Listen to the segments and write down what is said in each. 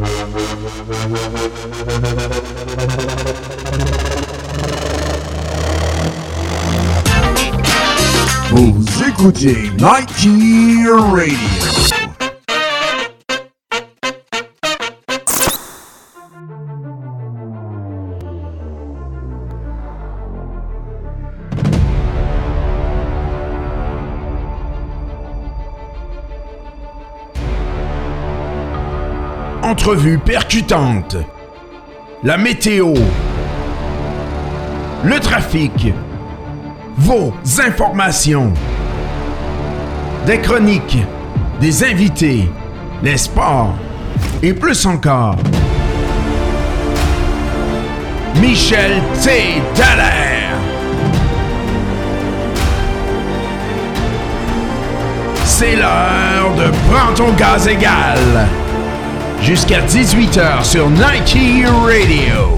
Vous écoutez Nike Radio. Entrevue percutante, la météo, le trafic, vos informations, des chroniques, des invités, les sports et plus encore. Michel T. Dallaire. C'est l'heure de Prends ton gaz égal. Jusqu'à 18h sur Nike Radio.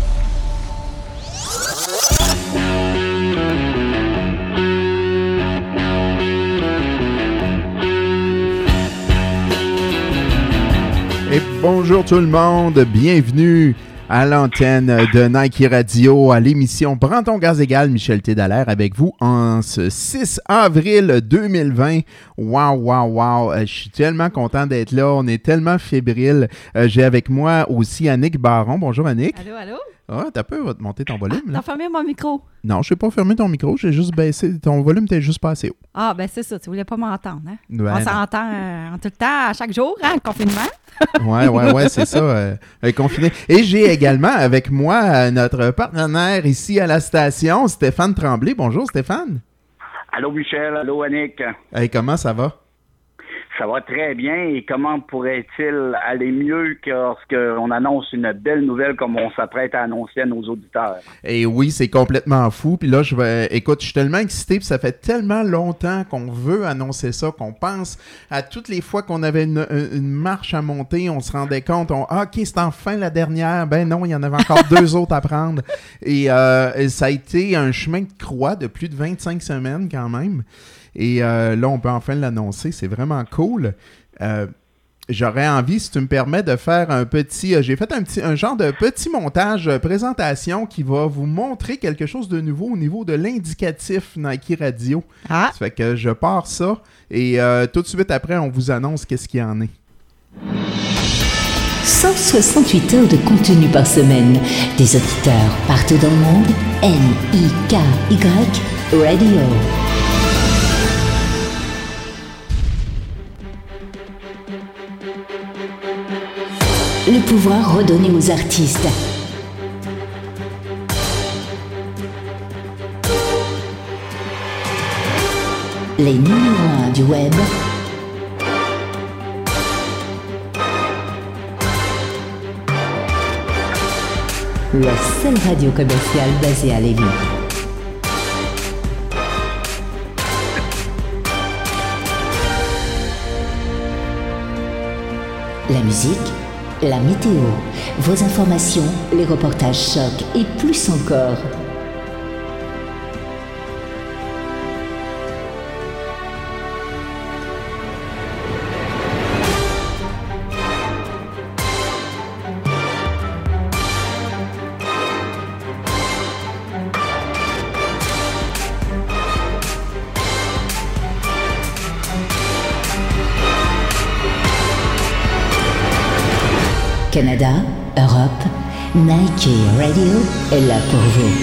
Et bonjour tout le monde, bienvenue à l'antenne de Nike Radio, à l'émission Prends ton gaz égal, Michel T. Dallaire avec vous en ce 6 avril 2020. Wow! Je suis tellement content d'être là, on est tellement fébrile. J'ai avec moi aussi Annick Baron. Bonjour Annick. Allô? Ah, t'as peur de monter ton volume, là? T'as fermé mon micro? Non, je n'ai pas fermé ton micro, j'ai juste baissé. Ton volume était juste pas assez haut. Ah, ben c'est ça, tu voulais pas m'entendre, hein? Ouais, on s'entend en tout le temps, à chaque jour, hein, le confinement. Ouais, c'est ça, confiné. Et j'ai également avec moi notre partenaire ici à la station, Stéphane Tremblay. Bonjour Stéphane. Allô Michel, allô Annick. Hey, comment ça va? Ça va très bien et comment pourrait-il aller mieux que lorsqu'on annonce une belle nouvelle comme on s'apprête à annoncer à nos auditeurs? Et oui, c'est complètement fou. Puis là, écoute, je suis tellement excité, puis ça fait tellement longtemps qu'on veut annoncer ça, qu'on pense à toutes les fois qu'on avait une marche à monter, on se rendait compte, OK, c'est enfin la dernière. Ben non, il y en avait encore 2 autres à prendre. Et ça a été un chemin de croix de plus de 25 semaines quand même. Et là, on peut enfin l'annoncer. C'est vraiment cool. J'aurais envie, si tu me permets, de faire un petit... j'ai fait un genre de petit montage présentation qui va vous montrer quelque chose de nouveau au niveau de l'indicatif Nike Radio. Ah. Ça fait que je pars ça et tout de suite après, on vous annonce qu'est-ce qu'il y en est. 168 heures de contenu par semaine. Des auditeurs partout dans le monde. N-I-K-Y Radio. Le pouvoir redonné aux artistes. Les numéros 1 du web. La seule radio commerciale basée à Lévis. La musique, la météo, vos informations, les reportages chocs et plus encore. Canada, Europe, Nike Radio est là pour vous.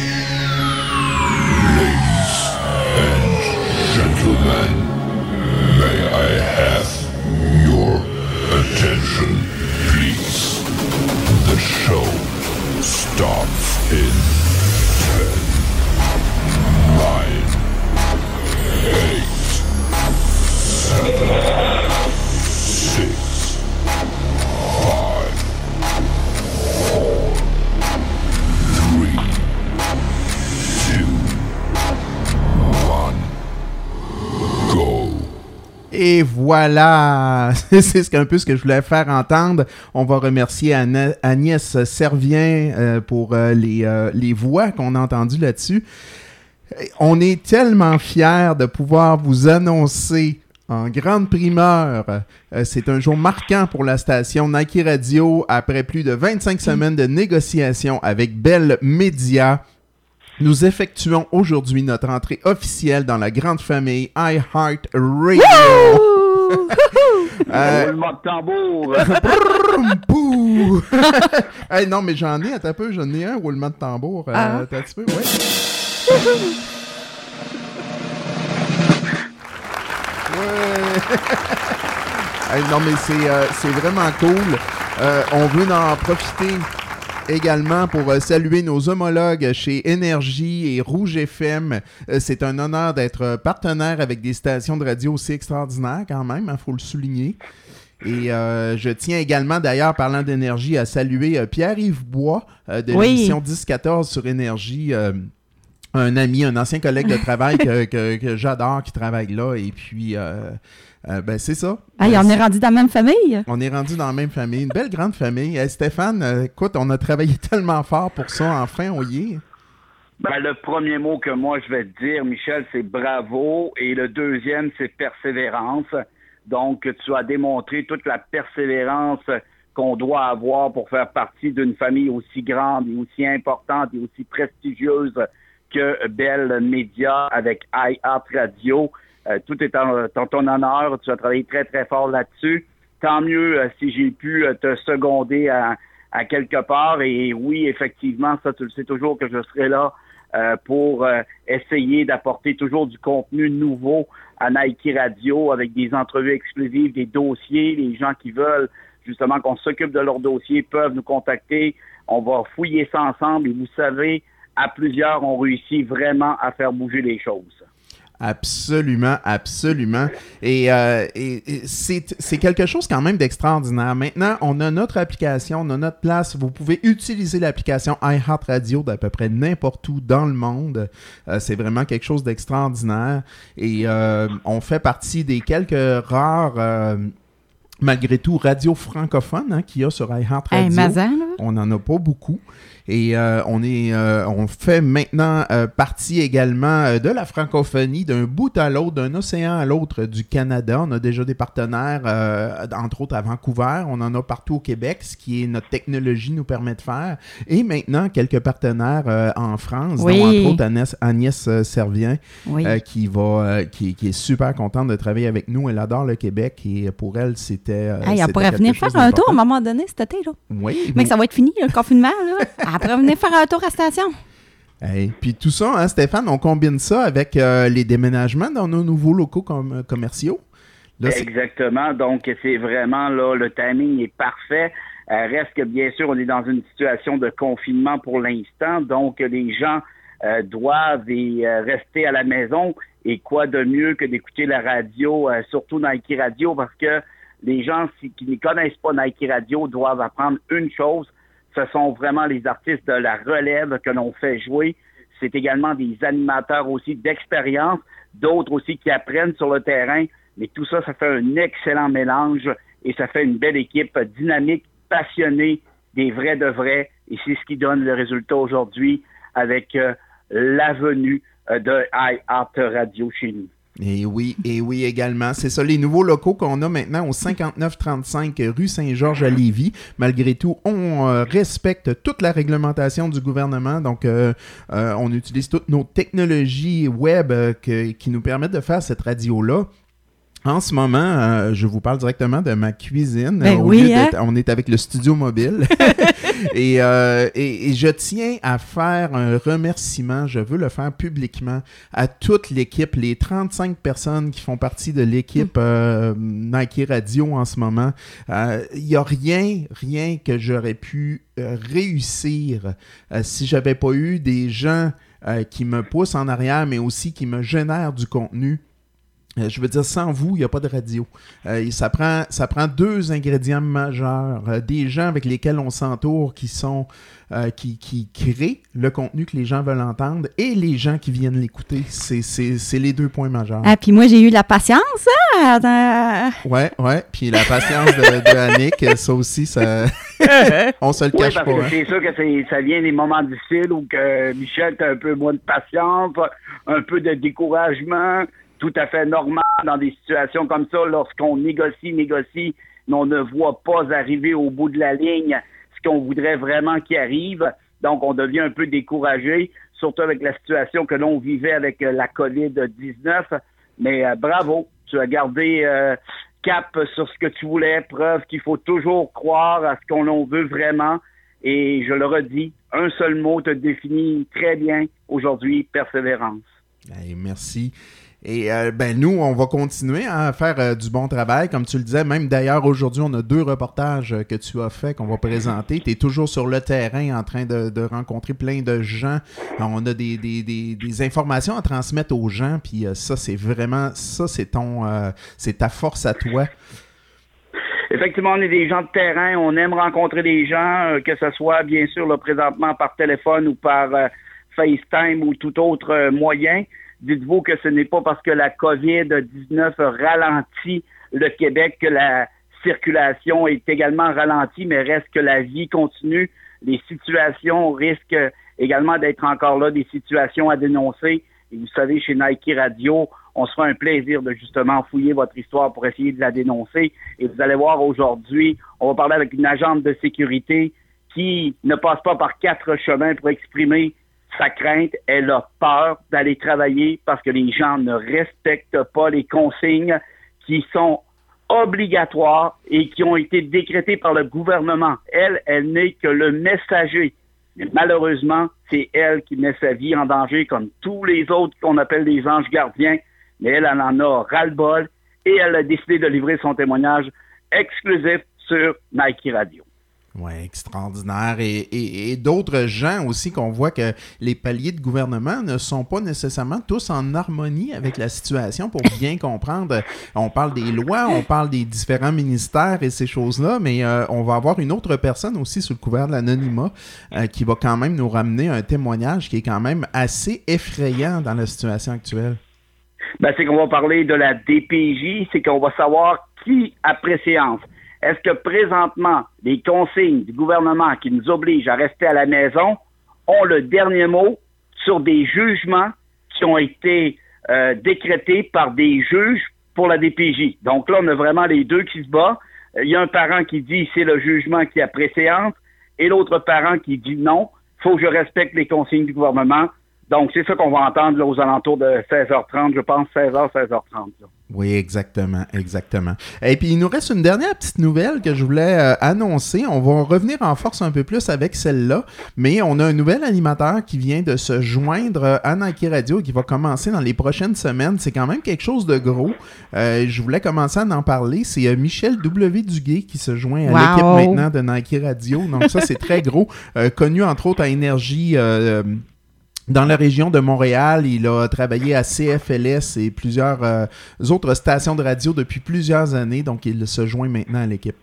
Gentlemen, may I have your attention, please? The show starts in 10, 9, 8, 7, 6, 5, 4, 3, 2, 1, go. Et voilà, c'est un peu ce que je voulais faire entendre. On va remercier Agnès Servien pour les voix qu'on a entendues là-dessus. On est tellement fiers de pouvoir vous annoncer En grande primeur, c'est un jour marquant pour la station Nike Radio. Après plus de 25 semaines de négociations avec Bell Media, nous effectuons aujourd'hui notre entrée officielle dans la grande famille iHeart Radio. Roulement de tambour. Pouh! Hey, non, mais j'en ai, attends un peu, j'en ai un roulement de tambour. Attends un petit peu, ouais. Hey, non, mais c'est vraiment cool. On veut en profiter également pour saluer nos homologues chez Énergie et Rouge FM. C'est un honneur d'être partenaire avec des stations de radio aussi extraordinaires quand même, il faut le souligner. Et je tiens également, d'ailleurs, parlant d'énergie, à saluer Pierre-Yves Bois de l'émission 10-14 sur Énergie. Un ami, un ancien collègue de travail que j'adore, qui travaille là. Et puis, ben c'est ça. Hey, on est rendu dans la même famille. On est rendu dans la même famille. Une belle grande famille. Stéphane, écoute, on a travaillé tellement fort pour ça. Enfin, on y est. Ben, le premier mot que moi je vais te dire, Michel, c'est bravo. Et le deuxième, c'est persévérance. Donc, tu as démontré toute la persévérance qu'on doit avoir pour faire partie d'une famille aussi grande et aussi importante et aussi prestigieuse que Bell Media avec iHeart Radio. Tout est en ton honneur. Tu as travaillé très, très fort là-dessus. Tant mieux si j'ai pu te seconder à quelque part. Et oui, effectivement, ça, tu le sais toujours que je serai là pour essayer d'apporter toujours du contenu nouveau à Nike Radio avec des entrevues exclusives, des dossiers. Les gens qui veulent justement qu'on s'occupe de leurs dossiers peuvent nous contacter. On va fouiller ça ensemble et vous savez, à plusieurs, on réussit vraiment à faire bouger les choses. Absolument, absolument. Et c'est quelque chose quand même d'extraordinaire. Maintenant, on a notre application, on a notre place. Vous pouvez utiliser l'application iHeart Radio d'à peu près n'importe où dans le monde. C'est vraiment quelque chose d'extraordinaire. Et on fait partie des quelques rares... malgré tout, radio francophone qu'il y a sur iHeart Radio. Hey, Mazan, là. On n'en a pas beaucoup. Et on fait maintenant partie également de la francophonie d'un bout à l'autre, d'un océan à l'autre du Canada. On a déjà des partenaires, entre autres à Vancouver. On en a partout au Québec, ce qui est notre technologie nous permet de faire. Et maintenant, quelques partenaires en France, dont entre autres Agnès Servien, qui est super contente de travailler avec nous. Elle adore le Québec et pour elle, c'était... elle pourrait venir faire un tour à un moment donné cet été. Là. Oui. Mais que ça va être fini, le confinement. Là. Elle pourrait venir faire un tour à la station. Hey, puis tout ça, hein, Stéphane, on combine ça avec les déménagements dans nos nouveaux locaux commerciaux. Là, exactement. Donc, c'est vraiment, là, le timing est parfait. Reste que, bien sûr, on est dans une situation de confinement pour l'instant. Donc, les gens doivent rester à la maison. Et quoi de mieux que d'écouter la radio, surtout Nike Radio, parce que les gens qui ne connaissent pas Nike Radio doivent apprendre une chose. Ce sont vraiment les artistes de la relève que l'on fait jouer. C'est également des animateurs aussi d'expérience, d'autres aussi qui apprennent sur le terrain. Mais tout ça, ça fait un excellent mélange et ça fait une belle équipe dynamique, passionnée, des vrais de vrais. Et c'est ce qui donne le résultat aujourd'hui avec la venue de iHeart Radio chez nous. Et oui également. C'est ça, les nouveaux locaux qu'on a maintenant au 5935 rue Saint-Georges à Lévis. Malgré tout, on respecte toute la réglementation du gouvernement. Donc, on utilise toutes nos technologies web qui nous permettent de faire cette radio-là. En ce moment, je vous parle directement de ma cuisine. Ben oui, on est avec le studio mobile. et je tiens à faire un remerciement, je veux le faire publiquement, à toute l'équipe, les 35 personnes qui font partie de l'équipe Nike Radio en ce moment. Il n'y a rien que j'aurais pu réussir si j'avais pas eu des gens qui me poussent en arrière, mais aussi qui me génèrent du contenu. Je veux dire, sans vous, il n'y a pas de radio. Ça prend deux ingrédients majeurs. Des gens avec lesquels on s'entoure qui créent le contenu que les gens veulent entendre et les gens qui viennent l'écouter. C'est les deux points majeurs. Ah, puis moi, j'ai eu la patience. Hein? Ouais. Puis la patience de Annick, ça aussi, ça... on se le cache parce pas. Que c'est sûr que ça vient des moments difficiles où que Michel, t'as un peu moins de patience, un peu de découragement. tout à fait normal dans des situations comme ça, lorsqu'on négocie, mais on ne voit pas arriver au bout de la ligne ce qu'on voudrait vraiment qu'il arrive. Donc, on devient un peu découragé, surtout avec la situation que l'on vivait avec la COVID-19. Mais bravo, tu as gardé cap sur ce que tu voulais, preuve qu'il faut toujours croire à ce qu'on veut vraiment. Et je le redis, un seul mot te définit très bien aujourd'hui, persévérance. Hey, merci. Et nous, on va continuer à faire du bon travail. Comme tu le disais, même d'ailleurs, aujourd'hui, on a 2 reportages que tu as faits, qu'on va présenter. Tu es toujours sur le terrain en train de rencontrer plein de gens. On a des informations à transmettre aux gens, puis ça, c'est vraiment, ça, c'est ta force à toi. Effectivement, on est des gens de terrain. On aime rencontrer des gens, que ce soit, bien sûr, là, présentement par téléphone ou par FaceTime ou tout autre moyen. Dites-vous que ce n'est pas parce que la COVID-19 ralentit le Québec que la circulation est également ralentie, mais reste que la vie continue. Les situations risquent également d'être encore là, des situations à dénoncer. Et vous savez, chez Nike Radio, on se fera un plaisir de justement fouiller votre histoire pour essayer de la dénoncer. Et vous allez voir aujourd'hui, on va parler avec une agente de sécurité qui ne passe pas par 4 chemins pour exprimer sa crainte. Elle a peur d'aller travailler parce que les gens ne respectent pas les consignes qui sont obligatoires et qui ont été décrétées par le gouvernement. Elle n'est que le messager. Mais malheureusement, c'est elle qui met sa vie en danger comme tous les autres qu'on appelle des anges gardiens. Mais elle en a ras-le-bol et elle a décidé de livrer son témoignage exclusif sur Nike Radio. Oui, extraordinaire. Et d'autres gens aussi qu'on voit que les paliers de gouvernement ne sont pas nécessairement tous en harmonie avec la situation pour bien comprendre. On parle des lois, on parle des différents ministères et ces choses-là, mais on va avoir une autre personne aussi sous le couvert de l'anonymat qui va quand même nous ramener un témoignage qui est quand même assez effrayant dans la situation actuelle. Ben, c'est qu'on va parler de la DPJ, c'est qu'on va savoir qui a préséance. Est-ce que présentement, les consignes du gouvernement qui nous obligent à rester à la maison ont le dernier mot sur des jugements qui ont été décrétés par des juges pour la DPJ? Donc là, on a vraiment les deux qui se battent. Il y a un parent qui dit c'est le jugement qui a préséance et l'autre parent qui dit non, il faut que je respecte les consignes du gouvernement. Donc, c'est ça qu'on va entendre là, aux alentours de 16h30, je pense, 16h, 16h30. Là. Oui, exactement. Et puis, il nous reste une dernière petite nouvelle que je voulais annoncer. On va revenir en force un peu plus avec celle-là, mais on a un nouvel animateur qui vient de se joindre à Nike Radio et qui va commencer dans les prochaines semaines. C'est quand même quelque chose de gros. Je voulais commencer à en parler. C'est Michel W. Duguay qui se joint à l'équipe maintenant de Nike Radio. Donc, ça, c'est très gros. Connu, entre autres, à Énergie... dans la région de Montréal, il a travaillé à CFLS et plusieurs autres stations de radio depuis plusieurs années, donc il se joint maintenant à l'équipe.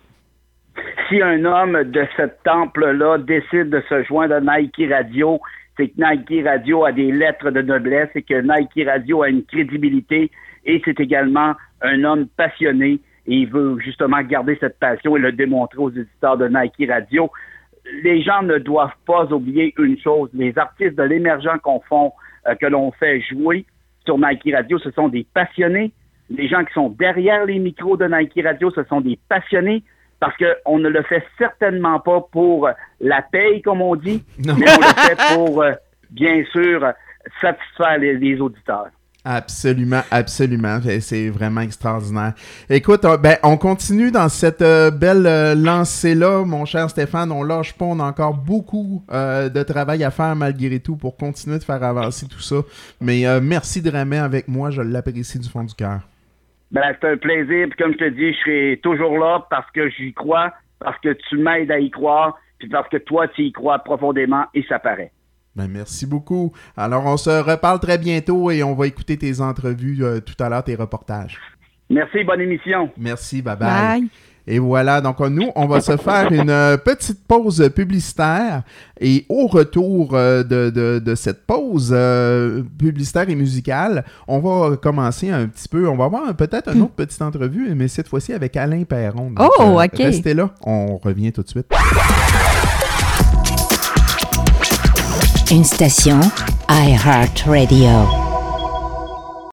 Si un homme de ce temple-là décide de se joindre à Nike Radio, c'est que Nike Radio a des lettres de noblesse et que Nike Radio a une crédibilité et c'est également un homme passionné et il veut justement garder cette passion et le démontrer aux éditeurs de Nike Radio. Les gens ne doivent pas oublier une chose. Les artistes de l'émergent que l'on fait jouer sur Nike Radio, ce sont des passionnés. Les gens qui sont derrière les micros de Nike Radio, ce sont des passionnés parce qu'on ne le fait certainement pas pour la paye, comme on dit, mais on le fait pour, bien sûr, satisfaire les auditeurs. Absolument. C'est vraiment extraordinaire. Écoute, on continue dans cette belle lancée-là, mon cher Stéphane. On lâche pas, on a encore beaucoup de travail à faire malgré tout pour continuer de faire avancer tout ça. Mais merci de ramer avec moi, je l'apprécie du fond du cœur. C'est un plaisir. Puis comme je te dis, je serai toujours là parce que j'y crois, parce que tu m'aides à y croire, puis parce que toi, tu y crois profondément et ça paraît. Merci beaucoup. Alors, on se reparle très bientôt et on va écouter tes entrevues tout à l'heure, tes reportages. Merci, bonne émission. Merci, bye-bye. Et voilà, donc nous, on va se faire une petite pause publicitaire et au retour de cette pause publicitaire et musicale, on va commencer un petit peu, on va avoir peut-être une autre petite entrevue, mais cette fois-ci avec Alain Perron. Donc, OK. Restez là, on revient tout de suite. Une station iHeartRadio.